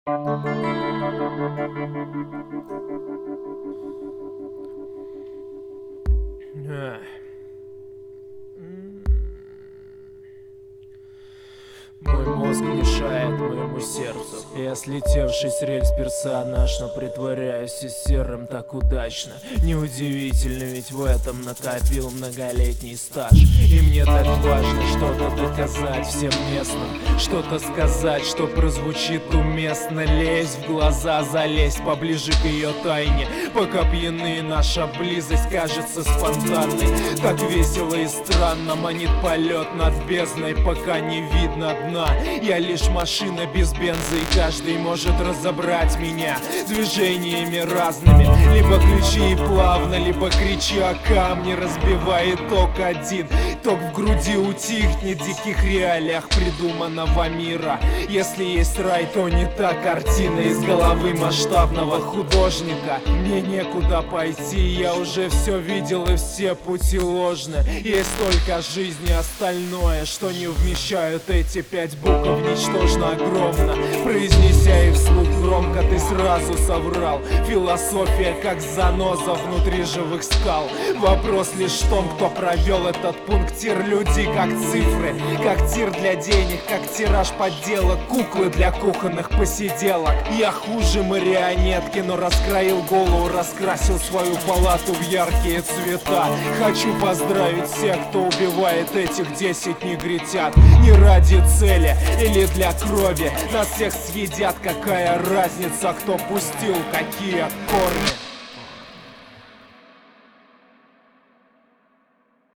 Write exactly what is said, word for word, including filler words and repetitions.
Мой мозг мешает моему сердцу. Я слетевший с рельс персонаж, но притворяюсь и серым так удачно. Неудивительно, ведь в этом накопил многолетний стаж. И мне так важно что-то доказать всем местным, что-то сказать, что прозвучит уместно. Лезь в глаза, залезь поближе к ее тайне, пока пьяны наша близость кажется спонтанной. Так весело и странно манит полет над бездной, пока не видно дна. Я лишь машина без бенза, и каждый может разобрать меня движениями разными. Либо ключи и плавно, либо кричи о камне, разбивая итог один. Ток в груди утихнет в диких реалиях придуманного мира. Если есть рай, то не та картина из головы масштабного художника. Мне некуда пойти, я уже все видел, и все пути ложны. Есть только жизнь и остальное, что не вмещают эти пять букв ничтожно огромно. Произнеся их вслух громко, ты сразу соврал. Философия как заноза внутри живых скал. Вопрос лишь в том, кто провел этот пунктир. Люди как цифры, как тир для денег, как тираж подделок, куклы для кухонных посиделок. Я хуже марионетки, но раскроил голову, раскрасил свою палату в яркие цвета. Хочу поздравить всех, кто убивает этих десять негритят. Не ради цели или для крови, нас всех съедят, какая разница, кто пустил какие корни.